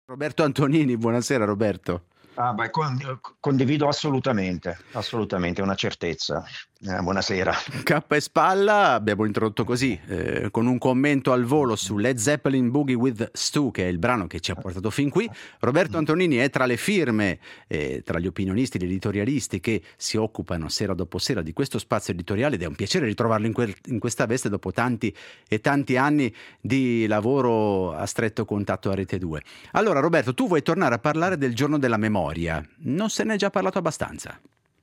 Roberto Antonini, buonasera Roberto. Condivido assolutamente, è una certezza. Buonasera. Cappa e spalla, abbiamo introdotto così, con un commento al volo su Led Zeppelin Boogie with Stu, che è il brano che ci ha portato fin qui. Roberto Antonini è tra le firme, tra gli opinionisti, gli editorialisti che si occupano sera dopo sera di questo spazio editoriale ed è un piacere ritrovarlo in questa veste dopo tanti e tanti anni di lavoro a stretto contatto a Rete 2. Allora Roberto, tu vuoi tornare a parlare del giorno della memoria, non se ne è già parlato abbastanza?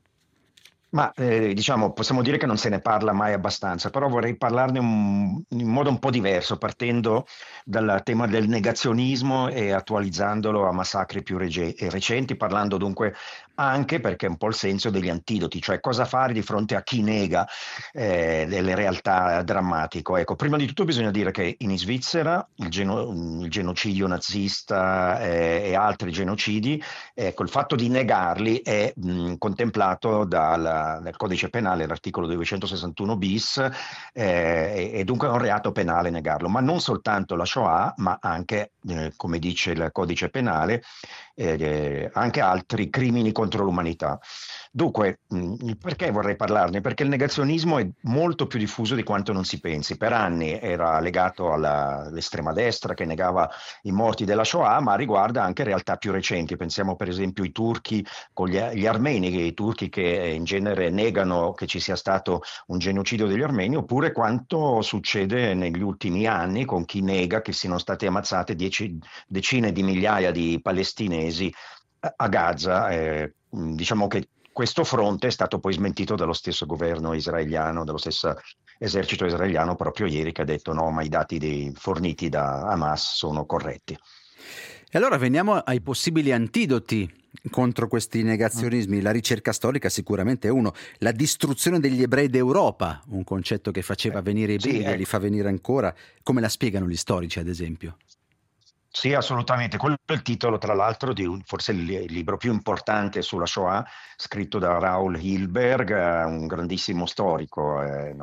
Diciamo, possiamo dire che non se ne parla mai abbastanza, però vorrei parlarne in modo un po' diverso, partendo dal tema del negazionismo e attualizzandolo a massacri più recenti, parlando dunque anche, perché è un po' il senso degli antidoti, cioè cosa fare di fronte a chi nega delle realtà drammatiche. Ecco, prima di tutto bisogna dire che in Svizzera il genocidio nazista e altri genocidi, ecco, il fatto di negarli è contemplato nel codice penale, l'articolo 261 bis, e dunque è un reato penale negarlo, ma non soltanto la Shoah, ma anche, come dice il codice penale, anche altri crimini contro l'umanità. Dunque, perché vorrei parlarne? Perché il negazionismo è molto più diffuso di quanto non si pensi. Per anni era legato all'estrema destra che negava i morti della Shoah, ma riguarda anche realtà più recenti. Pensiamo per esempio ai turchi con gli armeni, i turchi che in genere negano che ci sia stato un genocidio degli armeni, oppure quanto succede negli ultimi anni con chi nega che siano state ammazzate decine di migliaia di palestinesi a Gaza. Diciamo che questo fronte è stato poi smentito dallo stesso governo israeliano, dallo stesso esercito israeliano proprio ieri, che ha detto no, ma i dati forniti da Hamas sono corretti. E allora veniamo ai possibili antidoti contro questi negazionismi. La ricerca storica sicuramente è uno. La distruzione degli ebrei d'Europa, un concetto che faceva venire i Sì, brividi e li ecco. fa venire ancora. Come la spiegano gli storici, ad esempio? Sì, assolutamente. Quello è il titolo, tra l'altro, di forse il libro più importante sulla Shoah, scritto da Raoul Hilberg, un grandissimo storico,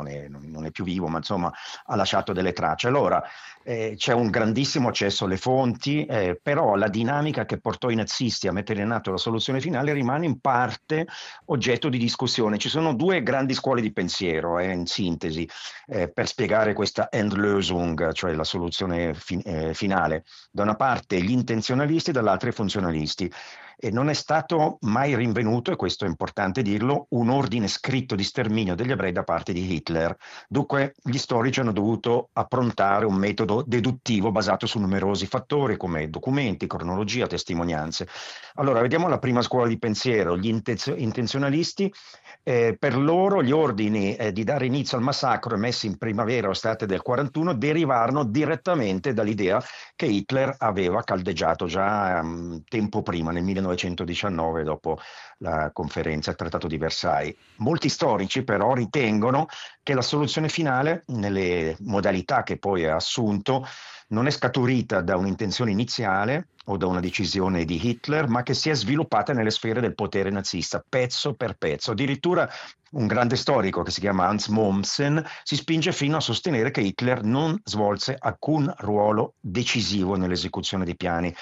non è più vivo, ma insomma ha lasciato delle tracce. Allora, c'è un grandissimo accesso alle fonti, però la dinamica che portò i nazisti a mettere in atto la soluzione finale rimane in parte oggetto di discussione. Ci sono due grandi scuole di pensiero, in sintesi, per spiegare questa Endlösung, cioè la soluzione finale. Da una parte gli intenzionalisti, dall'altra i funzionalisti. E non è stato mai rinvenuto, e questo è importante dirlo, un ordine scritto di sterminio degli ebrei da parte di Hitler. Dunque gli storici hanno dovuto approntare un metodo deduttivo basato su numerosi fattori come documenti, cronologia, testimonianze. Allora, vediamo la prima scuola di pensiero, gli intenzionalisti. Per loro gli ordini di dare inizio al massacro emessi in primavera o estate del 41 derivarono direttamente dall'idea che Hitler aveva caldeggiato già tempo prima, nel 1919, dopo la conferenza, il Trattato di Versailles. Molti storici però ritengono che la soluzione finale, nelle modalità che poi ha assunto, non è scaturita da un'intenzione iniziale o da una decisione di Hitler, ma che si è sviluppata nelle sfere del potere nazista, pezzo per pezzo. Addirittura un grande storico che si chiama Hans Mommsen si spinge fino a sostenere che Hitler non svolse alcun ruolo decisivo nell'esecuzione dei piani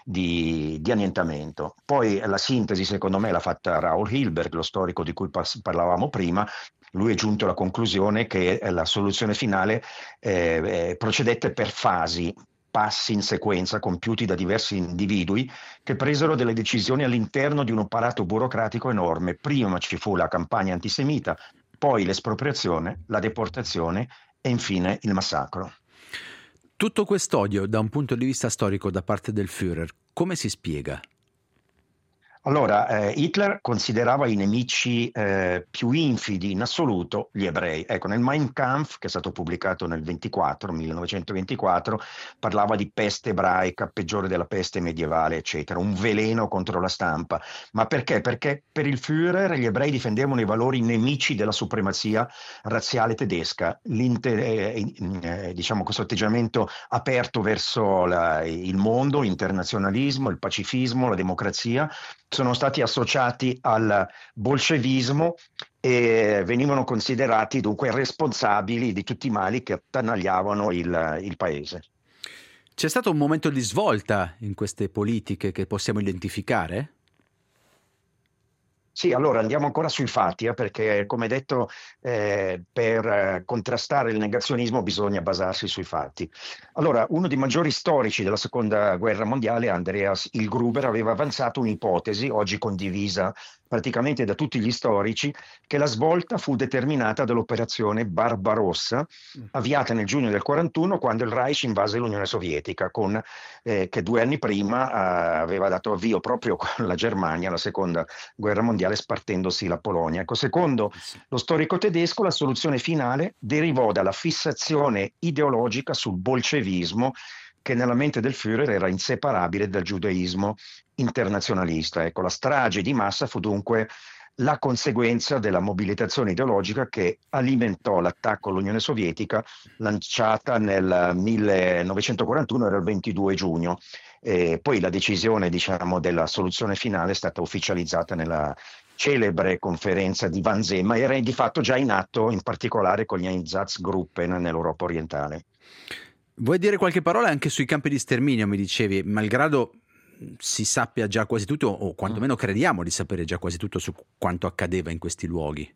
di annientamento. Poi la sintesi, secondo me, l'ha fatta Raoul Hilberg, lo storico di cui parlavamo prima. Lui è giunto alla conclusione che la soluzione finale procedette per fasi, passi in sequenza compiuti da diversi individui che presero delle decisioni all'interno di un apparato burocratico enorme. Prima ci fu la campagna antisemita, poi l'espropriazione, la deportazione e infine il massacro. Tutto quest'odio, da un punto di vista storico, da parte del Führer, come si spiega? Allora, Hitler considerava i nemici più infidi in assoluto gli ebrei. Ecco, nel Mein Kampf, che è stato pubblicato nel 1924, parlava di peste ebraica, peggiore della peste medievale, eccetera, un veleno contro la stampa. Ma perché? Perché per il Führer gli ebrei difendevano i valori nemici della supremazia razziale tedesca. Diciamo, questo atteggiamento aperto verso il mondo, l'internazionalismo, il pacifismo, la democrazia, sono stati associati al bolscevismo e venivano considerati dunque responsabili di tutti i mali che attanagliavano il paese. C'è stato un momento di svolta in queste politiche che possiamo identificare? Sì, allora andiamo ancora sui fatti, perché come detto, per contrastare il negazionismo bisogna basarsi sui fatti. Allora, uno dei maggiori storici della seconda guerra mondiale, Andreas Hilgruber, aveva avanzato un'ipotesi, oggi condivisa praticamente da tutti gli storici, che la svolta fu determinata dall'operazione Barbarossa, avviata nel giugno del 41, quando il Reich invase l'Unione Sovietica, che 2 anni prima aveva dato avvio proprio con la Germania alla seconda guerra mondiale, spartendosi la Polonia. Ecco, secondo lo storico tedesco, la soluzione finale derivò dalla fissazione ideologica sul bolscevismo, che nella mente del Führer era inseparabile dal giudaismo internazionalista. Ecco, la strage di massa fu dunque la conseguenza della mobilitazione ideologica che alimentò l'attacco all'Unione Sovietica, lanciata nel 1941, era il 22 giugno. Poi la decisione, diciamo, della soluzione finale è stata ufficializzata nella celebre conferenza di Wannsee, ma era di fatto già in atto, in particolare con gli Einsatzgruppen nell'Europa orientale. Vuoi dire qualche parola anche sui campi di sterminio, mi dicevi, malgrado si sappia già quasi tutto, o quantomeno crediamo di sapere già quasi tutto su quanto accadeva in questi luoghi?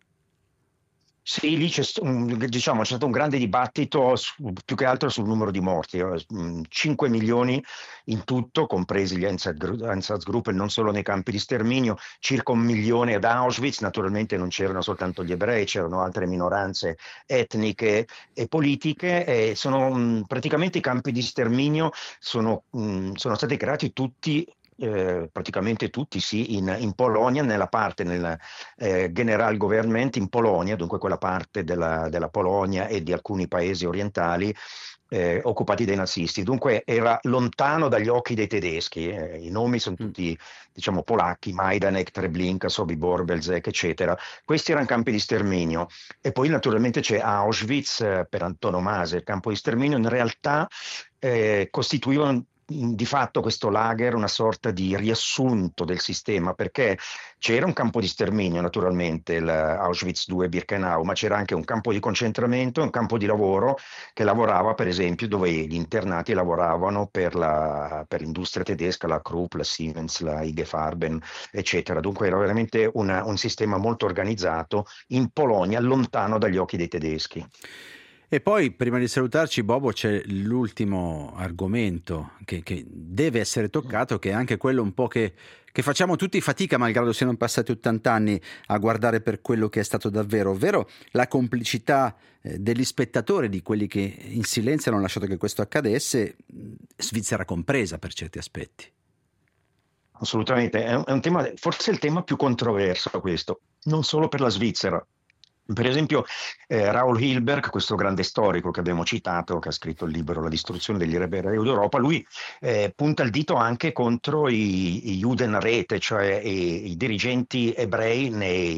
Sì, lì diciamo, c'è stato un grande dibattito più che altro sul numero di morti, 5 milioni in tutto, compresi gli Einsatzgruppen, non solo nei campi di sterminio, circa 1 milione ad Auschwitz. Naturalmente non c'erano soltanto gli ebrei, c'erano altre minoranze etniche e politiche, e praticamente i campi di sterminio sono stati creati tutti. Praticamente tutti sì, in Polonia, nel Generalgouvernement in Polonia, dunque quella parte della Polonia e di alcuni paesi orientali occupati dai nazisti. Dunque era lontano dagli occhi dei tedeschi. I nomi sono tutti, diciamo, polacchi: Majdanek, Treblinka, Sobibor, Belzec, eccetera. Questi erano campi di sterminio. E poi naturalmente c'è Auschwitz, per antonomasia, il campo di sterminio. In realtà costituiva di fatto questo lager una sorta di riassunto del sistema, perché c'era un campo di sterminio, naturalmente, Auschwitz II Birkenau, ma c'era anche un campo di concentramento, un campo di lavoro che lavorava, per esempio, dove gli internati lavoravano per l'industria tedesca, la Krupp, la Siemens, la IG Farben, eccetera. Dunque era veramente un sistema molto organizzato in Polonia, lontano dagli occhi dei tedeschi. E poi, prima di salutarci, Bobo, c'è l'ultimo argomento che deve essere toccato, che è anche quello un po' che facciamo tutti fatica, malgrado siano passati 80 anni, a guardare per quello che è stato davvero, ovvero la complicità degli spettatori, di quelli che in silenzio hanno lasciato che questo accadesse, Svizzera compresa per certi aspetti. Assolutamente, è un tema, forse il tema più controverso questo, non solo per la Svizzera. Per esempio, Raoul Hilberg, questo grande storico che abbiamo citato, che ha scritto il libro La distruzione degli ebrei d'Europa, lui punta il dito anche contro i Judenräte, cioè i dirigenti ebrei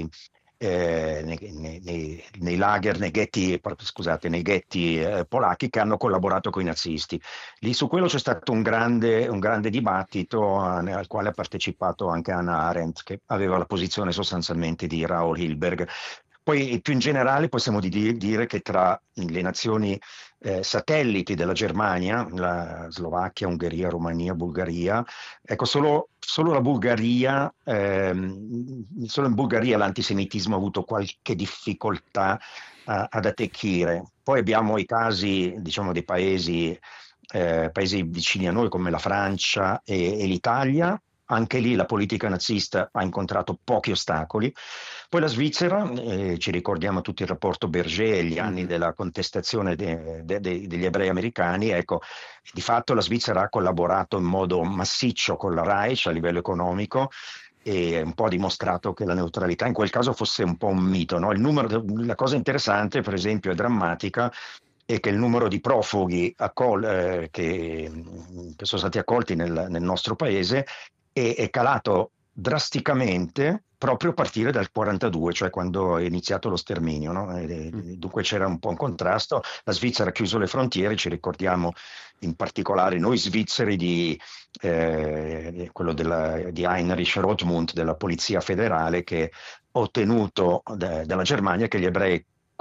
nei lager, nei ghetti, scusate, nei ghetti polacchi, che hanno collaborato con i nazisti. Lì su quello c'è stato un grande dibattito al quale ha partecipato anche Hannah Arendt, che aveva la posizione sostanzialmente di Raoul Hilberg. Poi più in generale possiamo dire che tra le nazioni satelliti della Germania, la Slovacchia, Ungheria, Romania, Bulgaria, ecco, solo la Bulgaria, solo in Bulgaria l'antisemitismo ha avuto qualche difficoltà ad attecchire. Poi abbiamo i casi, diciamo, dei paesi vicini a noi, come la Francia e l'Italia. Anche lì la politica nazista ha incontrato pochi ostacoli. Poi la Svizzera, ci ricordiamo tutti il rapporto Berger e gli anni della contestazione degli ebrei americani. Ecco, di fatto la Svizzera ha collaborato in modo massiccio con la Reich a livello economico, e un po' ha dimostrato che la neutralità in quel caso fosse un po' un mito, no? La cosa interessante, per esempio, è drammatica, è che il numero di profughi che sono stati accolti nel nostro paese è calato drasticamente proprio a partire dal 42, cioè quando è iniziato lo sterminio, no? Dunque c'era un po' un contrasto. La Svizzera ha chiuso le frontiere, ci ricordiamo in particolare noi svizzeri quello di Heinrich Rothmund, della Polizia Federale, che ha ottenuto dalla Germania che gli ebrei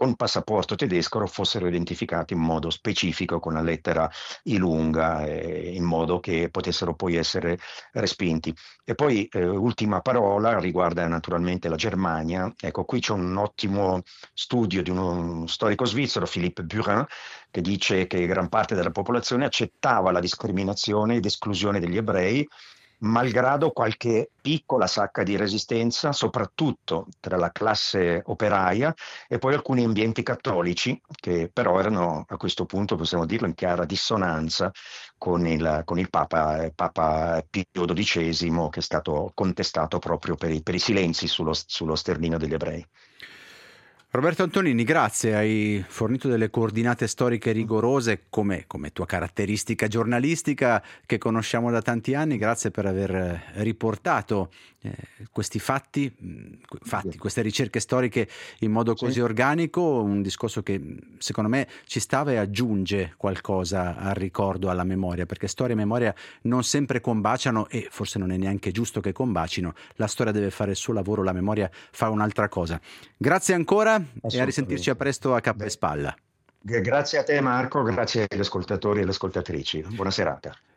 con passaporto tedesco fossero identificati in modo specifico con la lettera I lunga, in modo che potessero poi essere respinti. E poi ultima parola riguarda naturalmente la Germania. Ecco, qui c'è un ottimo studio di uno storico svizzero, Philippe Burin, che dice che gran parte della popolazione accettava la discriminazione ed esclusione degli ebrei, malgrado qualche piccola sacca di resistenza, soprattutto tra la classe operaia e poi alcuni ambienti cattolici, che però erano a questo punto, possiamo dirlo, in chiara dissonanza con il Papa Pio XII, che è stato contestato proprio per i silenzi sullo sterminio degli ebrei. Roberto Antonini, grazie, hai fornito delle coordinate storiche rigorose come tua caratteristica giornalistica che conosciamo da tanti anni. Grazie per aver riportato questi fatti, queste ricerche storiche in modo così organico, un discorso che secondo me ci stava e aggiunge qualcosa al ricordo, alla memoria, perché storia e memoria non sempre combaciano e forse non è neanche giusto che combacino. La storia deve fare il suo lavoro, la memoria fa un'altra cosa. Grazie ancora e a risentirci a presto a cappa e spalla. Grazie a te Marco, grazie agli ascoltatori e alle ascoltatrici. Buona serata.